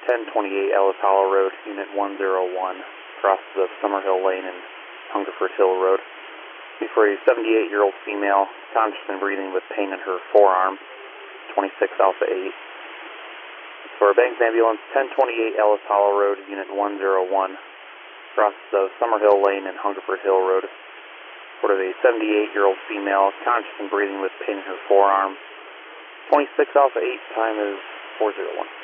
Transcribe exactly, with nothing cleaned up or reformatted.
ten twenty-eight Ellis Hollow Road, Unit one oh one, crosses of Summerhill Lane and Hungerford Hill Road. For a seventy-eight-year-old female, conscious and breathing with pain in her forearm, twenty-six Alpha eight. For a Banks ambulance, ten twenty-eight Ellis Hollow Road, Unit one oh one, crosses of Summerhill Lane and Hungerford Hill Road. For a seventy-eight-year-old female, conscious and breathing with pain in her forearm, twenty-six Alpha eight, time is four oh one.